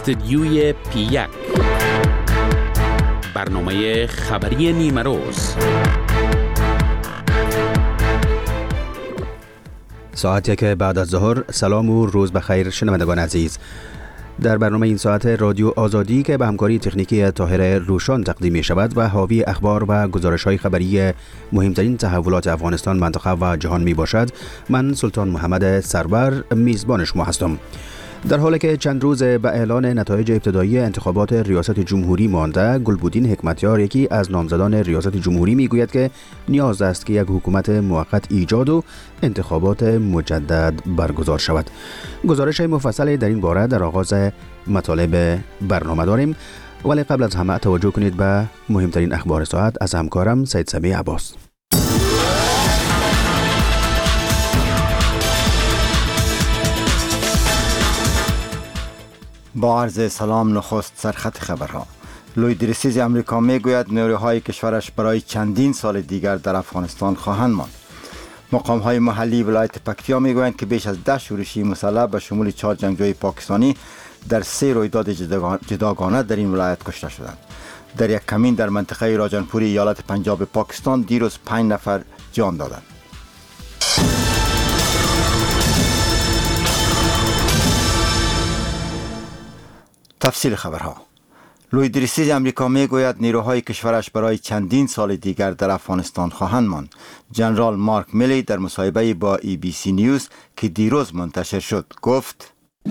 استدیوی پی1 برنامه خبری نیمه روز. ساعتی که بعد از ظهر. سلام و روز بخیر شنوندگان عزیز. در برنامه این ساعت رادیو آزادی که به همکاری تکنیکی طاهر روشان تقدیم می شود و حاوی اخبار و گزارش‌های خبری مهمترین تحولات افغانستان، منطقه و جهان می باشد. من سلطان محمد سرور میزبان شما هستم. در حالی که چند روز به اعلان نتایج ابتدایی انتخابات ریاست جمهوری مانده، گلبودین حکمتیار، یکی از نامزدان ریاست جمهوری، میگوید که نیاز است که یک حکومت موقت ایجاد و انتخابات مجدد برگزار شود. گزارش مفصل در این باره در آغاز مطالب برنامه داریم، ولی قبل از همه توجه کنید به مهمترین اخبار ساعت از همکارم سید سمیع عباس. با عرض سلام، نخست سرخط خبرها. لوی درسیز امریکا میگوید نیروهای کشورش برای چندین سال دیگر در افغانستان خواهند ماند. مقام‌های محلی ولایت پکتیا میگویند که بیش از 10 شورشی مسلح به شمول 4 جنگجوی پاکستانی در 3 رویداد جداگانه در این ولایت کشته شدند. در یک کمین در منطقه راجنپوری ایالت پنجاب پاکستان دیروز 5 نفر جان دادند. تفصیل خبرها. لوی درسیز امریکا میگوید نیروهای کشورش برای چندین سال دیگر در افغانستان خواهند ماند. جنرال مارک میلی در مصاحبه با ABC نیوز که دیروز منتشر شد گفت: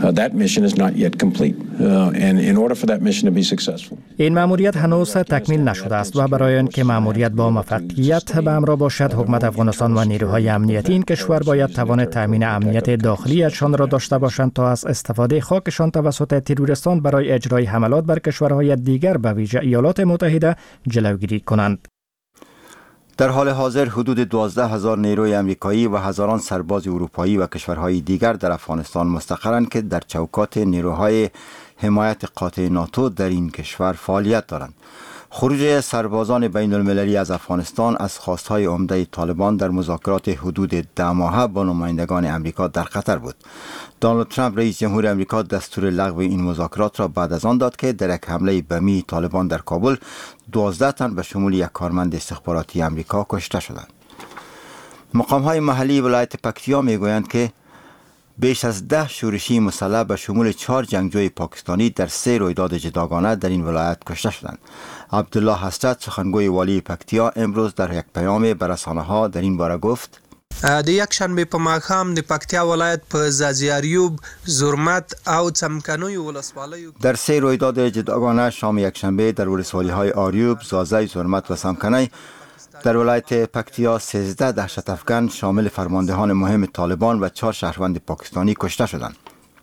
این مأموریت هنوز تکمیل نشده است و برای اینکه مأموریت با موفقیت به همراه باشد، حکومت افغانستان و نیروهای امنیتی این کشور باید توان تامین امنیت داخلیشان را داشته باشند تا از استفاده خاکشان توسط تروریستان برای اجرای حملات بر کشورهای دیگر به ویژه ایالات متحده جلوگیری کنند. در حال حاضر حدود 12,000 نیروی امریکایی و هزاران سرباز اروپایی و کشورهای دیگر در افغانستان مستقرند که در چوکات نیروهای حمایت قاطع ناتو در این کشور فعالیت دارند. خروج سربازان بین المللی از افغانستان از خواستهای عمده طالبان در مذاکرات حدود 10 ماهه با نمایندگان امریکا در خطر بود. دونالد ترامپ رئیس جمهور امریکا دستور لغو این مذاکرات را بعد از آن داد که در یک حمله بمی طالبان در کابل 12 تن به شمول یک کارمند استخباراتی امریکا کشته شدند. مقام‌های محلی ولایت پکتیا میگویند که بیش از 10 شورشی مسلح به شمول 4 جنگجوی پاکستانی در 3 رویداد جداگانه در این ولایت کشته شدند. عبدالله حسرت، سخنگوی والی پکتیا، امروز در یک پیام به رسانه‌ها در این باره گفت: د یک شنبه په ماښام د پکتیا ولایت په زازیاریوب، زرمت او څمکنیو ولسوالیو در 3 رویداد جداگانه شام یک شنبه در ولسوالی‌های آریوب، زازی، زرمت و څمکنی در ولایت پکتیا 13 دهشت افکن شامل فرماندهان مهم طالبان و 4 شهروند پاکستانی کشته شدند.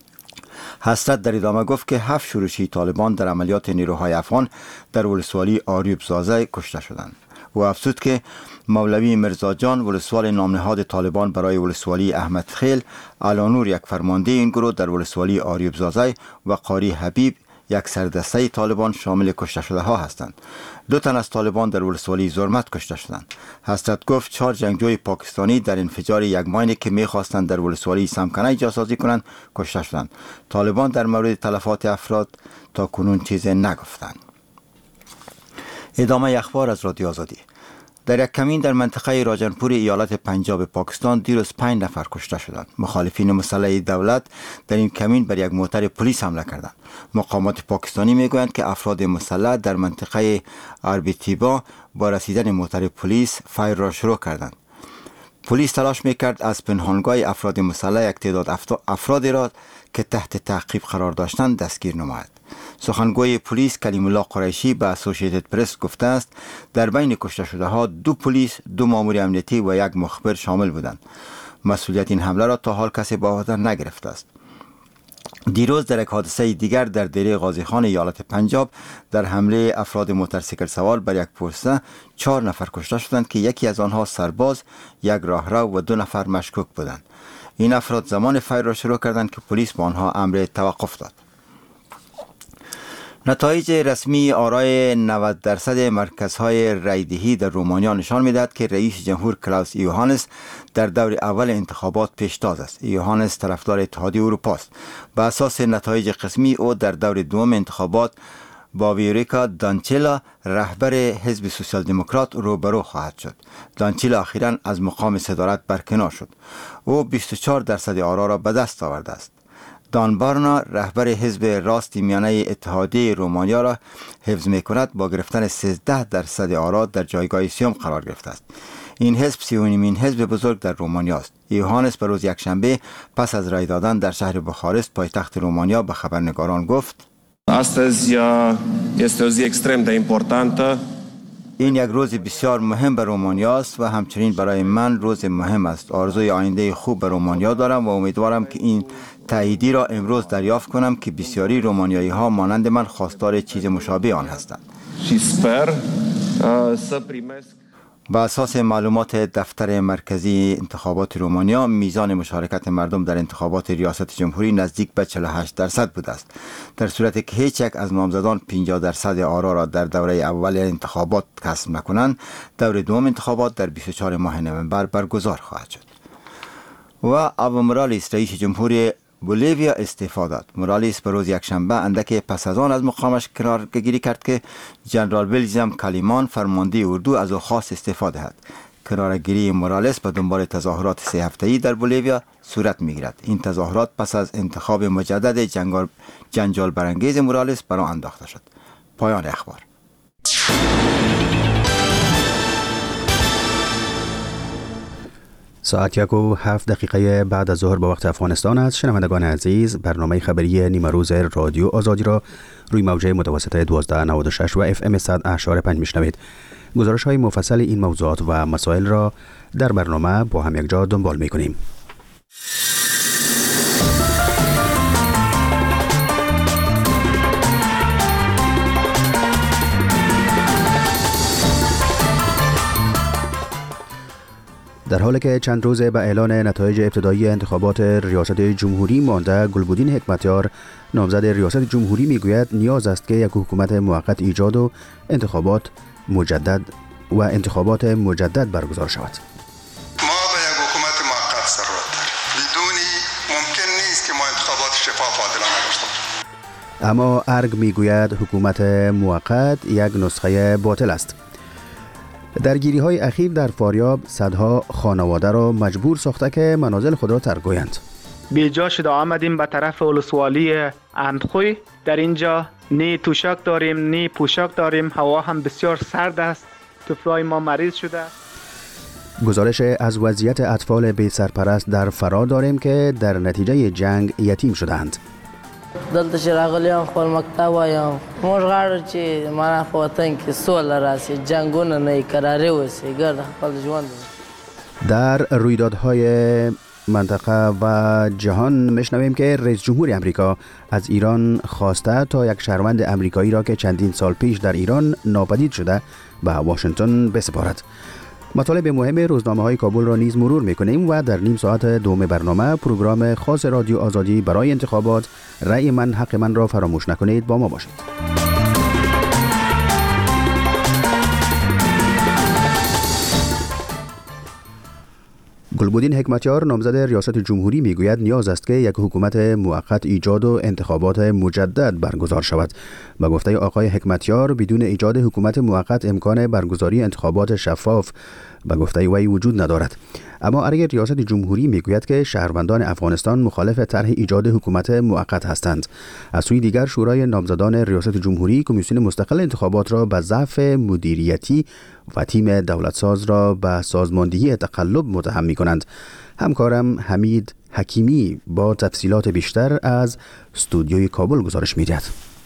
حسرت در ادامه گفت که 7 شورشی طالبان در عملیات نیروهای افغان در ولسوالی آریوب زازی کشته شدند. و افزود که مولوی مرزا جان، ولسوال نامنهاد طالبان برای ولسوالی احمد خیل، علانور، یک فرمانده این گروه در ولسوالی آریوب زازی، و قاری حبیب، یک سردسته طالبان شامل کشته شده ها هستند. 2 تن از طالبان در ولسوالی زرمت کشته شدند. حسرت گفت 4 جنگجوی پاکستانی در انفجار یک ماینی که می‌خواستند در ولسوالی سمکنی جاسازی کنند کشته شدند. طالبان در مورد تلفات افراد تا کنون چیزی نگفتند. ادامه اخبار از رادیو آزادی. در یک کمین در منطقه راجنپوری ایالت پنجاب پاکستان دیروز 5 نفر کشته شدند. مخالفین مسلح دولت در این کمین بر یک موتر پلیس حمله کردند. مقامات پاکستانی میگویند که افراد مسلح در منطقه اربیتیبا با رسیدن موتر پلیس فایر را شروع کردند. پلیس تلاش میکرد از پنهانگاه افراد مسلح یک تعداد افرادی را که تحت تعقیب قرار داشتند دستگیر نماید. سخنگوی پلیس کلیم الله قریشی به اسوسییتد پرس گفته است در بین کشته شده ها 2 پلیس، 2 مامور امنیتی و 1 مخبر شامل بودند. مسئولیت این حمله را تا حال کسی به عهده نگرفته است. دیروز در یک حادثه دیگر در دیره غازی خان ایالت پنجاب در حمله افراد موتورسیکل سوار بر یک پوسته 4 نفر کشته شدند که یکی از آنها سرباز، 1 راهرو و 2 نفر مشکوک بودند. این افراد زمان فایر را شروع کردند که پلیس با آنها امر توقف داد. نتایج رسمی آرای 90% مرکزهای رایدهی در رومانیا نشان می‌دهد که رئیس جمهور کلاوس یوهانس در دور اول انتخابات پیشتاز است. یوهانس طرفدار اتحادیه اروپا است. به اساس نتایج قسمی او در دور دوم انتخابات با ویوریکا دانچیلا رهبر حزب سوسیال دموکرات روبرو خواهد شد. دانچیلا اخیراً از مقام صدارت برکنار شد. او 24% آرا را به دست آورده است. دان بارنا رهبر حزب راست میانه اتحادیه رومانیا را حفظ می‌کند با گرفتن 13% آرا در جایگاه سیوم قرار گرفته است. این حزب 30مین حزب بزرگ در رومانیا است. یوهانس به روز یکشنبه پس از رای دادن در شهر بخارست پایتخت رومانیا به خبرنگاران گفت: Astăzi este o zi extrem de importantă. این یک روز بسیار مهم بر رومانیا است و همچنین برای من روز مهم است. آرزوی آینده خوب بر رومانیا دارم و امیدوارم که این تاییدی را امروز دریافت کنم که بسیاری رومانیایی ها مانند من خواستار چیز مشابه آن هستند. Și sper să primesc. با اساس معلومات دفتر مرکزی انتخابات رومانیا میزان مشارکت مردم در انتخابات ریاست جمهوری نزدیک به 48% بوده است. در صورتی که هیچ یک از نامزدان 50% آرا را در دوره اول انتخابات کسب نکنند، دور دوم انتخابات در 24 ماه نوامبر برگزار خواهد شد. و اوا مورالیس رئیس جمهوری بولیویا استعفا داد. مورالیس به روز یکشنبه اندکی پس از آن از مقامش کنارگیری کرد که جنرال ویلزم کالیمان فرمانده اردو از او خواست استعفا دهد. کنارگیری مورالیس به دنبال تظاهرات 3 هفته‌ای در بولیویا صورت می‌گیرد. این تظاهرات پس از انتخاب مجدد جنجال برانگیز مورالیس بر آن انداخته شد. پایان اخبار. ساعت 1:07 بعد از ظهر به وقت افغانستان است. شنوندگان عزیز، برنامه خبری نیمه روز رادیو آزادی را روی موجه متوسط 1296 و FM 100.5 میشنوید. گزارش های مفصل این موضوعات و مسائل را در برنامه با هم یک جا دنبال میکنیم. در حالی که چند روز به اعلان نتایج ابتدایی انتخابات ریاست جمهوری مانده، گلبدین حکمتیار نامزد ریاست جمهوری میگوید نیاز است که یک حکومت موقت ایجاد و انتخابات مجدد برگزار شود. ما به یک حکومت موقت ضرورت داریم. بدونی ممکن نیست که ما انتخابات شفاف و عادلانه داشته باشیم. اما ارگ میگوید حکومت موقت یک نسخه باطل است. درگیری های اخیر در فاریاب صدها خانواده را مجبور ساخته که منازل خود را ترک گویند. بیجا شده آمدیم به طرف ولسوالی اندخوی. در اینجا نی توشک داریم نی پوشک داریم. هوا هم بسیار سرد است. طفلای ما مریض شده. گزارش از وضعیت اطفال بی سرپرست در فرا داریم که در نتیجه جنگ یتیم شدند. دلته چې راغلیم خپل مکتب وایم موږ غواړو چې معنا په وطن کې سوله راشي جنګونه نه کراري وشي ګرد خپل ژوند. در رویدادهای منطقه و جهان میشنویم که رئیس جمهور امریکا از ایران خواسته تا یک شهروند امریکایی را که چندین سال پیش در ایران ناپدید شده به واشنگتن بسپارد. مطالب مهم روزنامه های کابل را نیز مرور میکنیم و در نیم ساعت دوم برنامه پروگرام خاص رادیو آزادی برای انتخابات رأی من حق من را فراموش نکنید. با ما باشید. گلبدین حکمتیار نامزد ریاست جمهوری میگوید نیاز است که یک حکومت موقت ایجاد و انتخابات مجدد برگزار شود. با گفته آقای حکمتیار بدون ایجاد حکومت موقت امکان برگزاری انتخابات شفاف با گفته وی وجود ندارد. اما ارگ ریاست جمهوری میگوید که شهروندان افغانستان مخالف طرح ایجاد حکومت موقت هستند. از سوی دیگر شورای نامزدان ریاست جمهوری کمیسیون مستقل انتخابات را به ضعف مدیریتی و تیم دولتساز را به سازماندهی تقلب متهم می‌کنند. همکارم حمید حکیمی با تفصیلات بیشتر از استودیوی کابل گزارش می‌دهد.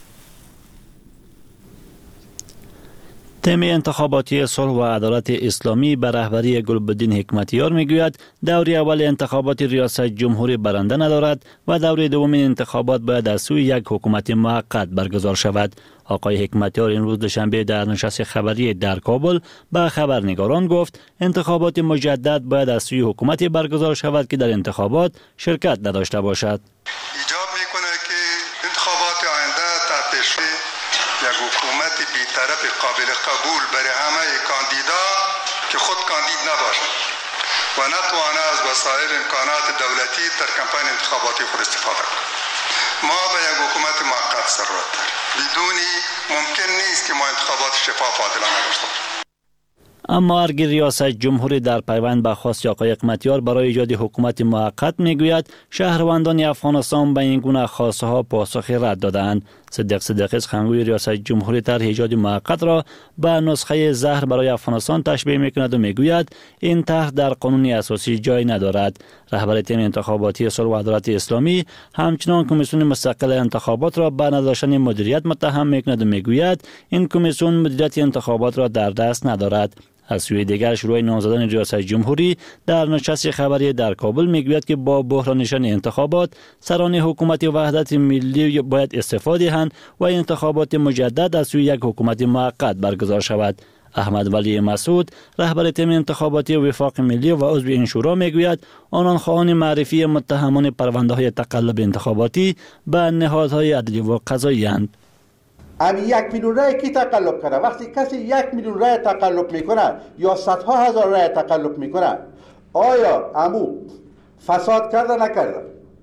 تیم انتخاباتی صلح و عدالت اسلامی به رهبری گلبدین حکمتیار میگوید دور اول انتخابات ریاست جمهوری برنده ندارد و دور دوم انتخابات باید از سوی یک حکومت موقت برگزار شود. آقای حکمتیار این روز دوشنبه در نشست خبری در کابل به خبرنگاران گفت انتخابات مجدد باید از سوی حکومتی برگزار شود که در انتخابات شرکت نداشته باشد. ایجاب میکنه که انتخابات آینده تحت نباشد و نتوانه از وسایل امکانات دولتی در کمپین انتخاباتی خود استفاده کند. ما به یک حکومت موقت ضرورت داریم. بدونی ممکن نیست که ما انتخابات شفاف و عادلانه داشته باشیم. اما اگر ریاست جمهوری در پیوند به خواست آقای حکمتیار برای ایجاد حکومت موقت میگوید، شهروندان افغانستان به این گونه خواسته ها پاسخ رد دادند. صدیق صدیقی سخنگوی ریاست جمهوری طرح ایجاد موقت را به نسخه زهر برای افغانستان تشبیه میکند و میگوید این طرح در قانون اساسی جای ندارد. رهبر تیم انتخاباتی صلح و عدالت اسلامی همچنان کمیسیون مستقل انتخابات را به نداشتن مدیریت متهم میکند و میگوید این کمیسیون مدیریت انتخابات را در دست ندارد. از سوی دیگر شروع نامزدان ریاست جمهوری در نشست خبری در کابل میگوید که با بحرانشان انتخابات سران حکومت وحدت ملی باید استفاده دهند و انتخابات مجدد از سوی یک حکومت موقت برگزار شود. احمد ولی مسعود رهبر تیم انتخاباتی وفاق ملی و عضو این شورا میگوید آنان خواهان معرفی متهمان پرونده های تقلب انتخاباتی به نهادهای عدلی و قضایی اند. امی 1 میلیون رای کی تقلب کنه؟ وقتی کسی 1 میلیون رای تقلب میکنه یا صدها هزار رای تقلب میکنه، آیا امو فساد کرده نکرده؟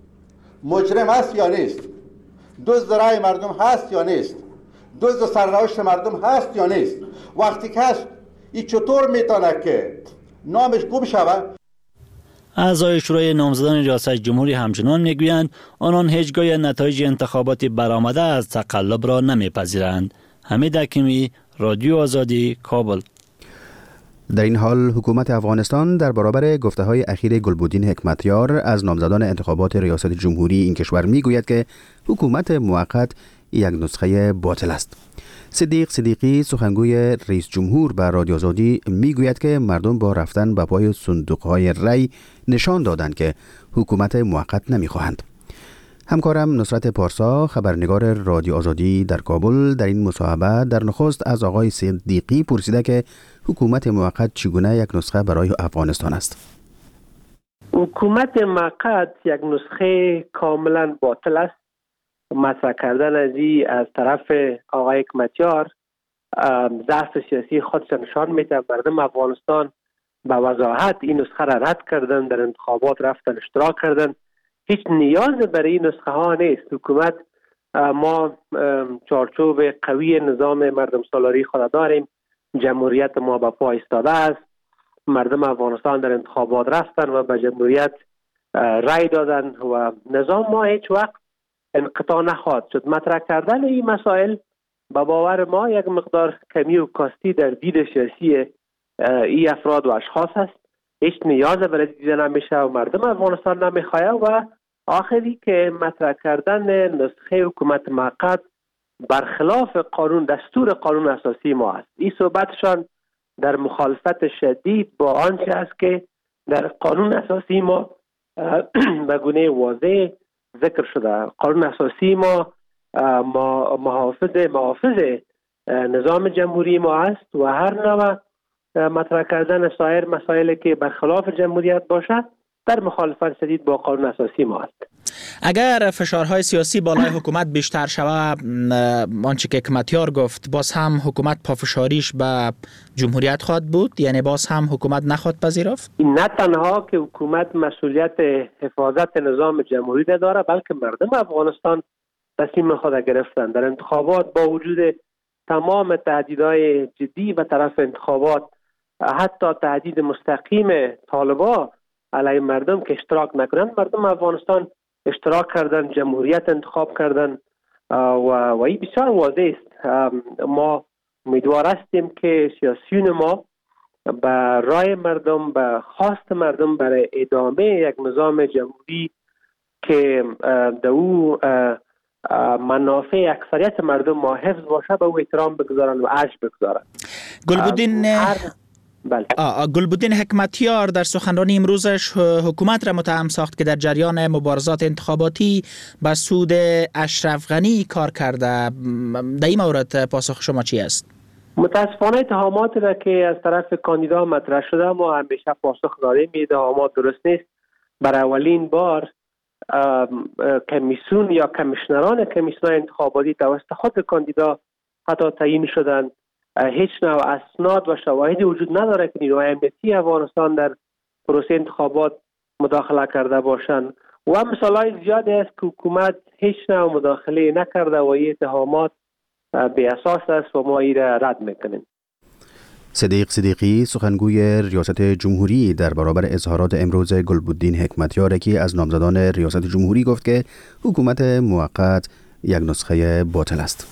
مجرم هست یا نیست؟ دزد رای مردم هست یا نیست؟ دزد سرنوشت مردم هست یا نیست؟ وقتی که هست این چطور میتونه که نامش گم شود؟ اعضای شورای نامزدان ریاست جمهوری همچنان میگویند آنان هیچگاه نتایج انتخاباتی برآمده از تقلب را نمیپذیرند. حمید حکیمی، رادیو آزادی، کابل. در این حال حکومت افغانستان در برابر گفته‌های اخیر گلبدین حکمتیار از نامزدان انتخابات ریاست جمهوری این کشور میگوید که حکومت موقت یک نسخه باطل است. صدیق صدیقی سخنگوی رئیس جمهور به رادیو آزادی میگوید که مردم با رفتن به پای صندوق‌های رای نشان دادند که حکومت موقت نمیخواهند. همکارم نصرت پارسا خبرنگار رادیو آزادی در کابل در این مصاحبه در نخست از آقای صدیقی پرسیده که حکومت موقت چگونه یک نسخه برای افغانستان است. حکومت موقت یک نسخه کاملا باطل است. مطرح کردن از طرف آقای حکمتیار ضعف سیاسی خودش نشان میده. مردم افغانستان به وضاحت این نسخه را رد کردن، در انتخابات رفتن اشتراک کردن. هیچ نیاز برای این نسخه ها نیست. حکومت ما چارچوب قوی نظام مردم سالاری خود داریم. جمهوریت ما به پا ایستاده است. مردم افغانستان در انتخابات رفتن و به جمهوریت رای دادن و نظام ما هیچ وقت انقطاع نخواهد شد. مطرح کردن این مسائل به باور ما یک مقدار کمی و کاستی در دید سیاسی این افراد و اشخاص است. هیچ نیاز برای دیده نمیشه و مردم افغانستان نمیخواه و آخری که مطرح کردن نسخه حکومت موقت برخلاف قانون دستور قانون اساسی ما است. این صحبتشان در مخالفت شدید با آنچه است که در قانون اساسی ما به گونه واضح ذکر شده. قانون اساسی ما محافظ نظام جمهوری ما است و هر نوع مطرح کردن سایر مسائلی که برخلاف جمهوریت باشد در مخالفت شدید با قانون اساسی ما است. اگر فشارهای سیاسی بالای حکومت بیشتر شود، آنچه که حکمتیار گفت، باز هم حکومت پافشاریش به جمهوریت خواهد بود؟ یعنی باز هم حکومت نخواهد پذیرفت؟ نه تنها که حکومت مسئولیت حفاظت نظام جمهوری نداره، بلکه مردم افغانستان تصمیم خود گرفتن. در انتخابات با وجود تمام تهدیدهای جدی و طرف انتخابات، حتی تهدید مستقیم طالبا علیه مردم که اشتراک نکنند، مردم افغانستان اشتراک کردن، جمهوریت انتخاب کردن و این بسیار واضح است. ما امیدوار هستیم که سیاسیون ما به رای مردم، به خواست مردم برای ادامه یک نظام جمهوری که در او منافع اکثریت مردم ما حفظ باشه به او احترام بگذارن و اجر بگذارن. گلبدین حکمتیار در سخنرانی امروزش حکومت را متهم ساخت که در جریان مبارزات انتخاباتی به سود اشرف غنی کار کرده. در این مورد پاسخ شما چی است؟ متاسفانه اتهامات را که از طرف کاندیدا مطرح شده ما همیشه پاسخ دادیم. این اتهامات درست نیست. برای اولین بار کمیسیون یا کمیشنران کمیسیون انتخاباتی توسط خود کاندیدا حتی تعیین شدند هیچ نوع اسناد و شواهدی وجود نداره که نیروهای امنیتی افغانستان در پروسه انتخابات مداخله کرده باشند و مثالای زیادی است که حکومت هیچ نوع مداخله نکرده و این اتهامات بی اساس است و ما این را رد میکنیم. صدیق صدیقی سخنگوی ریاست جمهوری در برابر اظهارات امروز گلبدین حکمتیار که از نامزدان ریاست جمهوری گفت که حکومت موقت یک نسخه باطل است.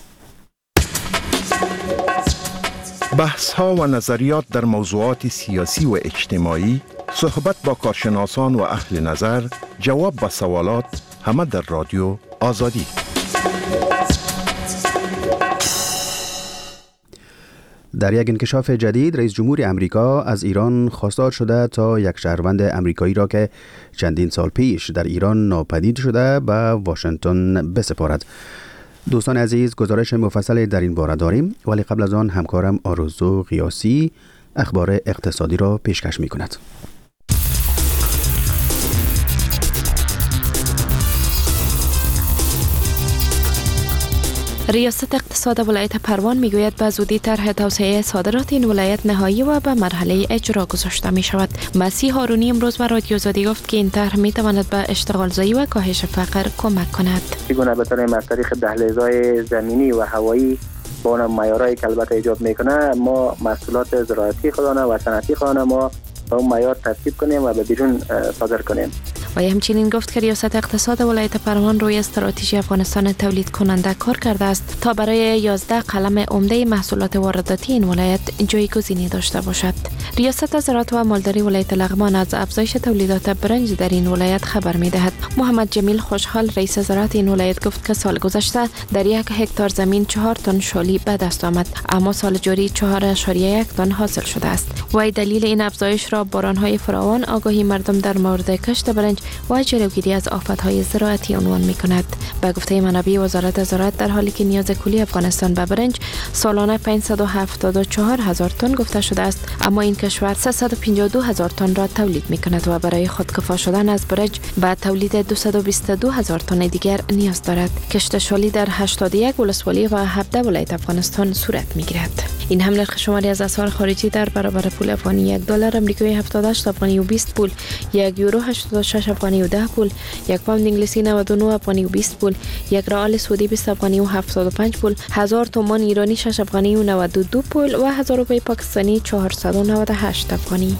بحث ها و نظریات در موضوعات سیاسی و اجتماعی، صحبت با کارشناسان و اهل نظر، جواب به سوالات، همه در رادیو آزادی. در یک انکشاف جدید رئیس جمهور امریکا از ایران خواستار شده تا یک شهروند امریکایی را که چندین سال پیش در ایران ناپدید شده به واشنگتن بسپارد. دوستان عزیز، گزارش مفصل در این باره داریم، ولی قبل از آن همکارم آرزو قیاسی اخبار اقتصادی را پیشکش می کند. ریاست اقتصاد ولایت پروان میگوید به زودی طرح توسعه صادرات این ولایت نهایی و به مرحله اجرا گذاشته می شود. مسیح هارونی امروز به رادیو آزادی گفت که این طرح می تواند به اشتغال زایی و کاهش فقر کمک کند. چگونه بتوانیم از طریق دهلیزهای زمینی و هوایی با اون معیارهایی که البته ایجاب میکنه ما محصولات زراعتی خودانه و صنعتی خودانه ما با اون معیار ترتیب کنیم و به بیرون صادر کنیم. و همچنین گفت که ریاست اقتصاد ولایت پروان روی استراتژی افغانستان تولید کننده کار کرده است تا برای 11 قلم عمده محصولات وارداتی این ولایت جایگزینی داشته باشد. ریاست زراعت و مالداری ولایت لغمان از افزایش تولیدات برنج در این ولایت خبر می‌دهد. محمد جمیل خوشحال رئیس زراعت این ولایت گفت که سال گذشته در 1 هکتار زمین 4 تن شالی به دست آمد، اما سال جاری 4.1 تن حاصل شده است. و دلیل این افزایش را باران‌های فراوان، آگاهی مردم در مورد کشت برنج و جلوگیری از آفت‌های زراعتی عنوان می‌کند. به گفته منابع وزارت زراعت، در حالی که نیاز کلی افغانستان به برنج سالانه 574,000 تن گفته شده است، اما این کشور 352,000 تن را تولید می‌کند و برای خودکفا شدن از برنج به تولید 222,000 تن دیگر نیاز دارد. کشت شالی در 81 ولسوالی و 17 ولایت افغانستان صورت می‌گیرد. این هم نرخ شماری از اسعار خارجی در برابر پول افغانی: $1 آمریکایی 78 افغانی و 20 پول، €1 86 افغانی و 10 پول، یک پوند انگلیسی 99 افغانی و 20 پول، یک ریال سعودی 20 افغانی و 75 پول، 1000 تومان ایرانی 6 افغانی و 92 پول و 1000 روپیه پاکستانی 498 افغانی.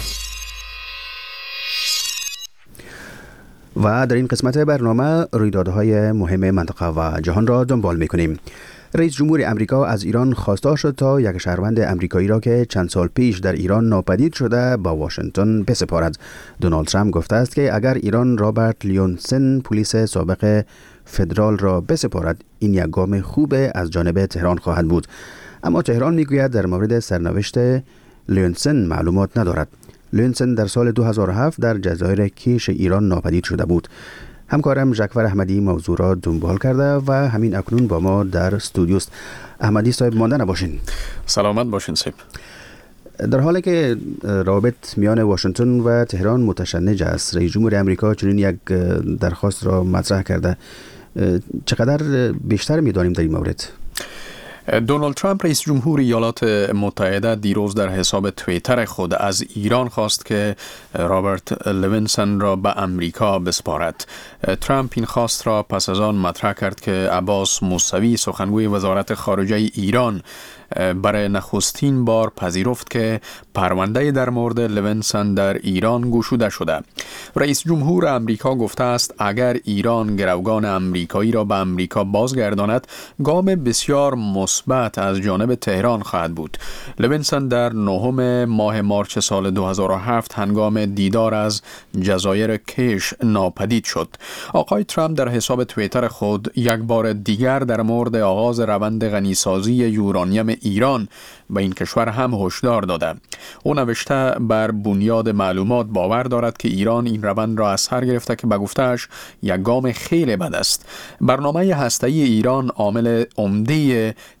و در این قسمت برنامه رویدادهای مهم منطقه و جهان را دنبال می‌کنیم. رئیس جمهور امریکا از ایران خواستار شد تا یک شهروند امریکایی را که چند سال پیش در ایران ناپدید شده با واشنگتن بسپارد. دونالد ترامپ گفته است که اگر ایران رابرت لیونسن، پلیس سابق فدرال را بسپارد، این یک گام خوب از جانب تهران خواهد بود. اما تهران میگوید در مورد سرنوشت لیونسن معلومات ندارد. لیونسن در سال 2007 در جزایر کیش ایران ناپدید شده بود. همکارم جعفر احمدی موضوع را دنبال کرده و همین اکنون با ما در استودیوست. احمدی صاحب، مانده نباشین. سلامت باشین صاحب. در حالی که روابط میان واشنگتن و تهران متشنج است، رئیس جمهور امریکا چنین یک درخواست را مطرح کرده. چقدر بیشتر می‌دانیم در این مورد؟ دونالد ترامپ رئیس جمهور ایالات متحده دیروز در حساب توییتر خود از ایران خواست که رابرت لیونسن را به امریکا بسپارد. ترامپ این خواست را پس از آن مطرح کرد که عباس موسوی، سخنگوی وزارت خارجه ایران، برای نخستین بار پذیرفت که پرونده در مورد لیونسن در ایران گشوده شده. رئیس جمهور امریکا گفته است اگر ایران گروگان امریکایی را به امریکا بازگرداند، گام بسیار مثبت از جانب تهران خواهد بود. لیونسن در 9 ماه مارچ سال 2007 هنگام دیدار از جزایر کیش ناپدید شد. آقای ترامپ در حساب توییتر خود یک بار دیگر در مورد آغاز روند غنیسازی یورانیم ایران به این کشور هم هشدار داده. او نوشته بر بنیاد معلومات باور دارد که ایران این روند را از سر گرفته که به گفته‌اش یک گام خیلی بد است. برنامه هسته‌ای ایران عامل عمده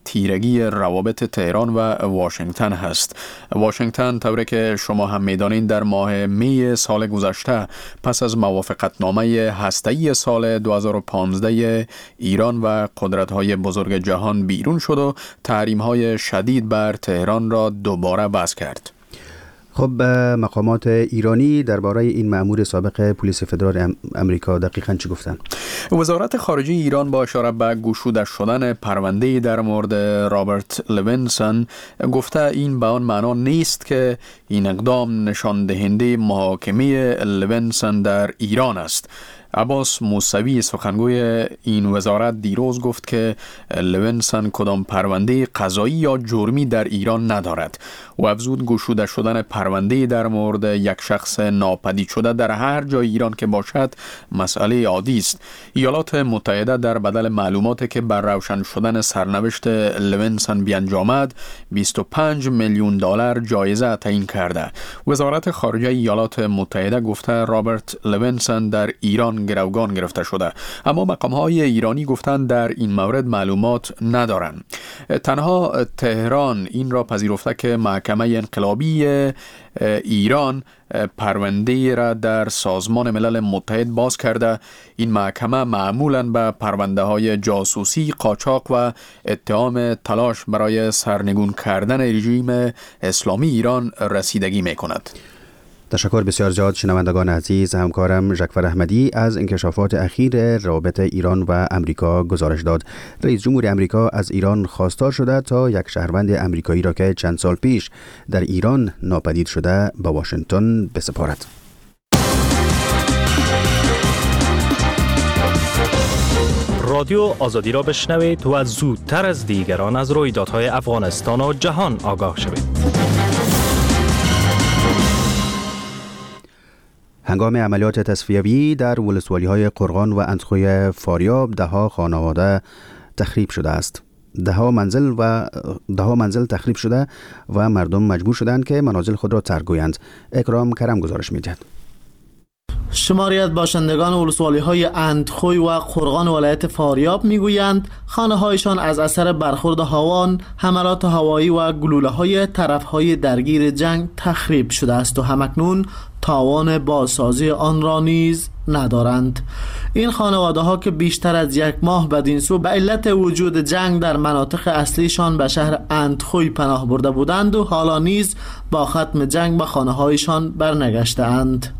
تیرگی روابط تهران و واشنگتن هست. واشنگتن طوری که شما هم میدانید در ماه می سال گذشته پس از موافقتنامه هسته‌ای سال 2015 ایران و قدرت‌های بزرگ جهان بیرون شد و تحریم‌های شدید بر تهران را دوباره وضع کرد. خب مقامات ایرانی درباره این مأمور سابق پلیس فدرال امریکا دقیقاً چی گفتن؟ وزارت خارجه ایران با اشاره به گشوده شدن پرونده در مورد رابرت لوینسون گفته این به آن معنا نیست که این اقدام نشان دهنده محاکمه لوینسون در ایران است. عباس موسوی سخنگوی این وزارت دیروز گفت که لوینسون کدام پرونده قضایی یا جرمی در ایران ندارد و افزود گشوده شدن پرونده در مورد یک شخص ناپدید شده در هر جای ایران که باشد مسئله عادی است. ایالات متحده در بدل معلوماتی که بر روشن شدن سرنوشت لوینسون بیانجامد 25 میلیون دلار جایزه تعیین کرده. وزارت خارجه ایالات متحده گفته رابرت لوینسون در ایران گروگان گرفته شده، اما مقام‌های ایرانی گفتند در این مورد معلومات ندارند. تنها تهران این را پذیرفته که محکمه انقلابی ایران پرونده را در سازمان ملل متحد باز کرده. این محکمه معمولاً به پرونده های جاسوسی، قاچاق و اتهام تلاش برای سرنگون کردن رژیم اسلامی ایران رسیدگی می کند. تشکر بسیار زیاد شنوندگان عزیز. همکارم ژکفر احمدی از انکشافات اخیر روابط ایران و امریکا گزارش داد. رئیس جمهور امریکا از ایران خواستار شده تا یک شهروند امریکایی را که چند سال پیش در ایران ناپدید شده به واشنگتن بسپارد. رادیو آزادی را بشنوید و زودتر از دیگران از رویدادهای افغانستان و جهان آگاه شوید. هنگام عملیات تصفیوی در ولسوالی‌های قرغان و اندخوی فاریاب دهها خانواده تخریب شده است. دهها منزل تخریب شده و مردم مجبور شدند که منازل خود را ترک گویند. اکرام کرم گزارش می‌دهد. شماری از باشندگان ولسوالی‌های اندخوی و قرغان ولایت فاریاب میگویند خانه‌هایشان از اثر برخورد هاوان، حملات هوایی و گلوله‌های طرف‌های درگیر جنگ تخریب شده است و همکنون تاوان بازسازی آن را نیز ندارند. این خانواده ها که بیشتر از یک ماه بدین سو به علت وجود جنگ در مناطق اصلیشان به شهر اندخوی پناه برده بودند و حالا نیز با ختم جنگ به خانه هایشان برنگشته اند.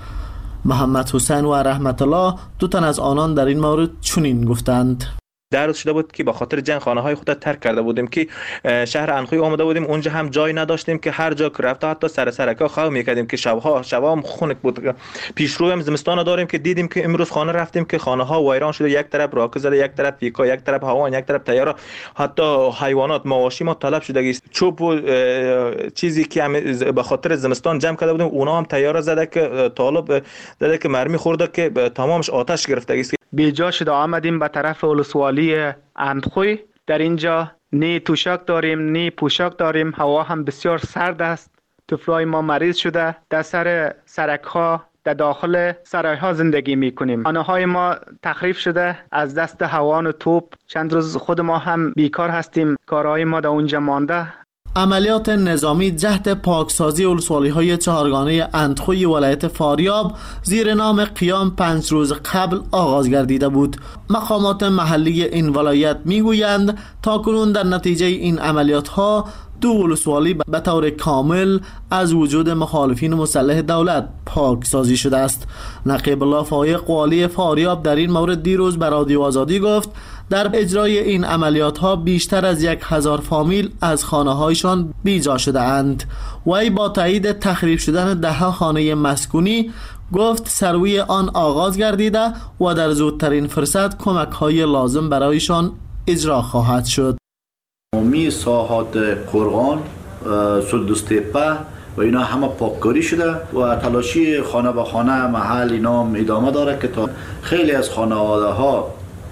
محمد حسین و رحمت الله دو تن از آنان در این مورد چنین گفتند: در روز شده بود که با خاطر جنگ خانه های خود ترک کرده بودیم که شهر اندخوی آمده بودیم، اونجا هم جای نداشتیم که هر جا که رفته حتی سرکا خواه میکردیم که شبها هم خنک بود. پیشرو هم زمستان داریم که دیدیم که امروز خانه رفتیم که خانه ها ویران شده، یک طرف راکت زده، یک طرف پیکا، یک طرف هاوان، یک طرف تیاره، حتی حیوانات مواشی ما طلب شده است. چوب و چیزی که به خاطر زمستان جمع کرده بودیم اونا هم تیاره زده که طالب زده که مرمی خورده که تمامش آتش گرفته است. بیجا شده آمدیم به طرف ولسوالی اندخوی. در اینجا نه توشک داریم نه پوشاک داریم، هوا هم بسیار سرد است. طفلای ما مریض شده، در سر سرک ها در داخل سرای ها زندگی می کنیم. خانه های ما تخریب شده از دست هوان و توپ. چند روز خود ما هم بیکار هستیم، کارهای ما در اونجا مانده. عملیات نظامی جهت پاکسازی ولسوالی‌های چهارگانه اندخوی ولایت فاریاب زیر نام قیام 5 روز قبل آغاز گردیده بود. مقامات محلی این ولایت میگویند تاکنون در نتیجه این عملیات‌ها 2 ولسوالی به طور کامل از وجود مخالفین مسلح دولت پاکسازی شده است. نقیب الله فایق والی فاریاب در این مورد دیروز به رادیو آزادی گفت در اجرای این عملیات ها بیشتر از 1000 فامیل از خانه هایشان بیجا شده اند. وی با تایید تخریب شدن 10 خانه مسکونی گفت سروی آن آغاز گردیده و در زودترین فرصت کمک های لازم برایشان اجرا خواهد شد. تمامی ساحات قرغان، سلدوستپه و اینا همه پاککاری شده و تلاشی خانه به خانه محل اینا ادامه داره که تا خیلی از خانواده ها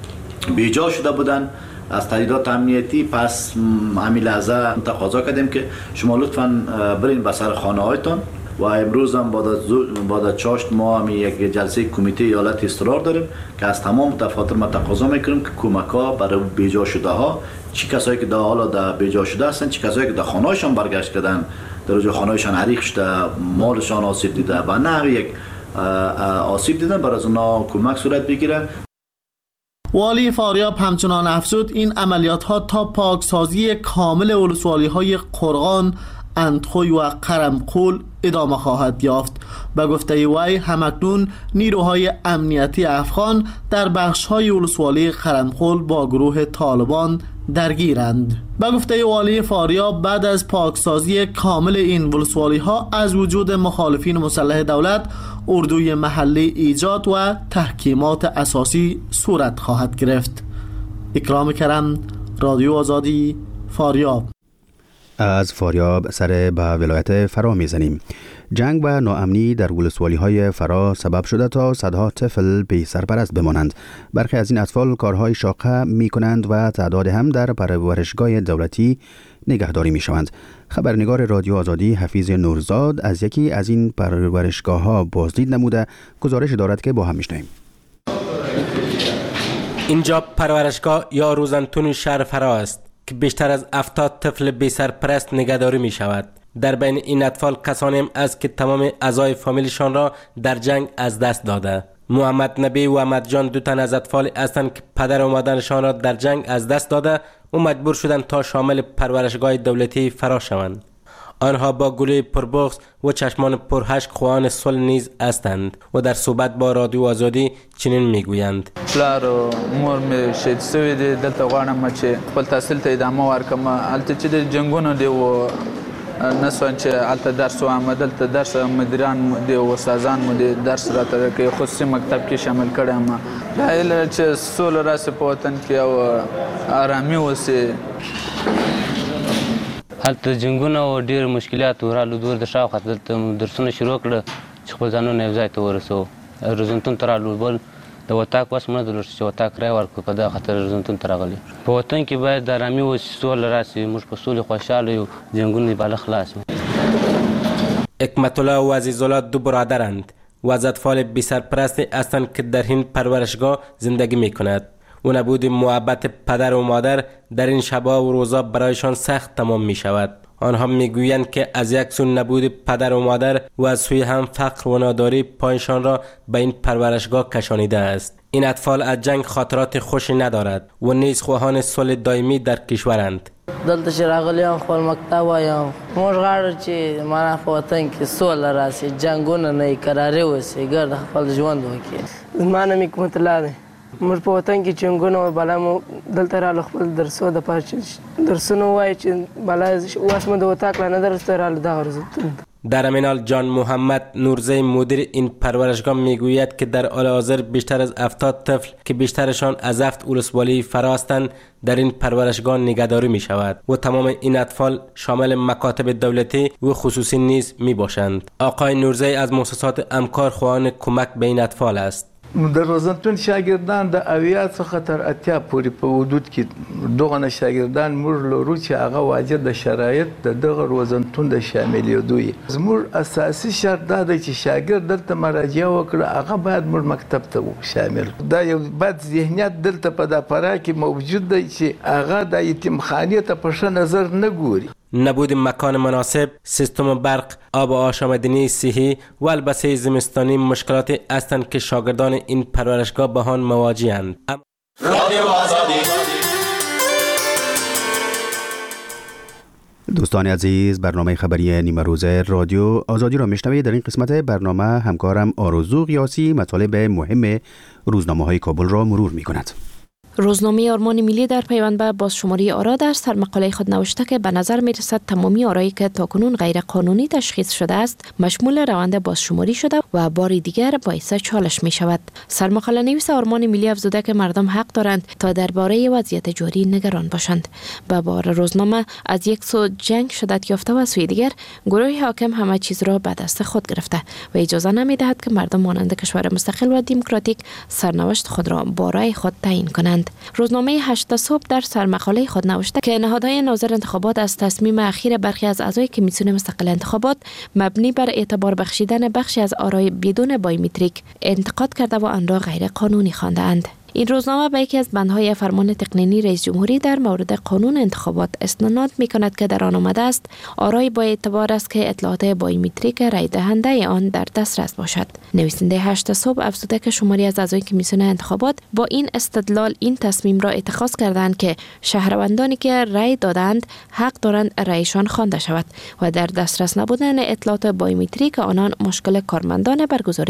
بیجا شده بودن از تهدیدات امنیتی. پس همین لحظه تقاضا کردیم که شما لطفاً برین به سر خانه هایتان و امروز هم بعد از چاشت ما هم یک جلسه کمیته ایالت اضطرار داریم که از تمام دفاتر ما تقاضا میکنیم که کمک ها برای بیجا شده ها، چی کسایی که در حالا در بیجا شده هستن، چی کسایی که در خانه‌شان برگشت کردن، در روز خانه‌شان حریق شده، مالشان آسیب دیده و نه یک آسیب دیدن، برای از اونا کمک صورت بگیره. والی فاریاب همچنان افزود این عملیات ها تا پاکسازی کامل ولسوالی های قرغان، اندخوی و قرمقول ادامه خواهد یافت. به گفته وی همکنون نیروهای امنیتی افغان در بخش های ولسوالی قرمقول با گروه طالبان درگیرند. به گفته والی فاریاب بعد از پاکسازی کامل این ولسوالی ها از وجود مخالفین مسلح دولت، اردوی محلی ایجاد و تحکیمات اساسی صورت خواهد گرفت. اکرام کرم، رادیو آزادی، فاریاب. از فاریاب سر به ولایت فرا میزنیم. جنگ و ناامنی در ولسوالی‌های فرا سبب شده تا صدها طفل بی سرپرست بمانند. برخی از این اطفال کارهای شاقه می‌کنند و تعداد هم در پرورشگاه دولتی نگهداری می‌شوند. خبرنگار رادیو آزادی حفیظ نورزاد از یکی از این پرورشگاه‌ها بازدید نموده گزارش دارد که با هم می‌شنویم. اینجا پرورشگاه یا روزنتون شهر فرا است که بیشتر از 70 طفل بی سرپرست نگهداری می شود. در بین این اطفال کسانی هم است که تمام اعضای فامیلشان را در جنگ از دست داده. محمد نبی و احمد جان دو تن از اطفال هستند که پدر و مادرشان را در جنگ از دست داده و مجبور شدند تا شامل پرورشگاه دولتی فرا شوند. آنها با گلوی پربغض و چشمان پرحشق خواهان صلح نیز هستند و در صحبت با رادیو آزادی چنین میگویند: پلار و مور می شهید شوي دي، دلته غواړم چې خپل تحصیل ته ادامه ورکړم. هلته چې د جنګونو دی و نسوان چې هلته درس وایم، دلته درس مدیران دی و استادان مو دی درس راته کوي، خصوصي مکتب کې شامل کړم. دا هیله چې سوله راسي په وطن کې او آرامي وسي. هلته جنګونه او ډېر مشکلات ورالو دور د شاوخوا دلته درسونه شروع کړه چې خپل ځانونه یو ځای ته ورسوو. روزنتون ته رالو بل د وطاق وس مړه درلود چې وطاق رای ورکړو، په دغه خاطر روزنتون ته راغلي. په وطن کې باید د ارامي وسي، سوله راسي، موږ په سولې خوشحاله یو، جنګونه بالا خلاص وي. حکمت الله و عزیزالله دو برادرند و از اطفال بی سرپرست هستند که در این پرورشگاه زندگی می کند و نبود محبت پدر و مادر در این شب‌ها و روزا برایشان سخت تمام می شود. آنها میگویند که از یک سو نبود پدر و مادر و از سوی هم فقر و ناداری پایشان را به این پرورشگاه کشانیده است. این اطفال از جنگ خاطرات خوشی ندارد و نیز خواهان صلح دائمی در کشورند. دلته چې راغلیم خپل مکتب وایم، موږ غواړو چې معنا په وطن کې سوله راسي، جنګونه نه وي، کراري وسي، ګرد خپل ژوند وکړي. زما نوم حکمت الله دی. موږ په وطن کې جنګونه او بلا مو دلته رالو خپل درسو د پاره درسونه وایي چې بلا اوس مو د وطاق نه درسته رالو دغه روزتون. در همین حال جان محمد نورزی مدیر این پرورشگاه میگوید که در حال حاضر بیشتر از 70 طفل که بیشترشان از 7 ولسوالی فرا هستند در این پرورشگاه نگهداری می شود و تمام این اطفال شامل مکاتب دولتی و خصوصی نیز می باشند. آقای نورزی از مؤسسات همکار خواهان کمک به این اطفال است. در روزنتون شاگردان د اویا څخه تر اتیا پورې په حدود کې دغه شاگردان موږ لرو چې هغه واجب د شرایط د دغه روزنتون د شاملېدو وي. زموږ اساسي شرط دا دی چې شاګرد دلته مراجعه وکړي، هغه باید موږ مکتب ته شامل. دا یو بد ذهنیت دلته په دا فرا کې موجود دی چې هغه د یتیمخانې ته په ښه نظر نه ګوري. نبود مکان مناسب، سیستم برق، آب و آشامیدنی صحی و البسه زمستانی مشکلاتی هستند که شاگردان این پرورشگاه با آن مواجه‌اند. دوستان عزیز، برنامه خبری نیمه روزه رادیو آزادی را میشنوید. در این قسمت برنامه همکارم آرزو قیاسی مطالب مهم روزنامه‌های کابل را مرور می‌کند. روزنامه آرمان ملی در پیوند به بازشماری آرا در سرمقاله خود نوشته که به نظر می رسد تمامی آرایی که تاکنون غیر قانونی تشخیص شده است مشمول روند بازشماری شده و بار دیگر باعث چالش می شود. سرمقاله نویس آرمان ملی افزوده که مردم حق دارند تا درباره وضعیت جاری نگران باشند. به بار روزنامه از یک سو جنگ شدت یافته و از سوی دیگر گروه حاکم همه چیز را به دست خود گرفته و اجازه نمی دهد که مردم مانند کشور مستقل و دموکراتیک سرنوشت خود را با رأی خود تعیین کنند. دادند. روزنامه 8 صبح در سرمقاله خود نوشته که نهادهای ناظر انتخابات از تصمیم اخیر برخی از اعضای کمیسیون مستقل انتخابات مبنی بر اعتبار بخشیدن بخشی از آرای بدون بایومتریک انتقاد کرده و آن را غیر قانونی خواندند. این روزنامه به یکی از بندهای فرمان تقنینی رئیس جمهوری در مورد قانون انتخابات استناد می‌کند که در آن آمده است آرای با اعتبار است که اطلاعات بایومتریک رای دهنده آن در دسترس باشد. نویسنده 8 صبح افزوده که شماری از اعضای کمیسیون انتخابات با این استدلال این تصمیم را اتخاذ کردند که شهروندانی که رای دادند حق دارند رایشان خوانده شود و در دسترس نبودن اطلاعات بایومتریک آنان مشکل کارمندان برگزاری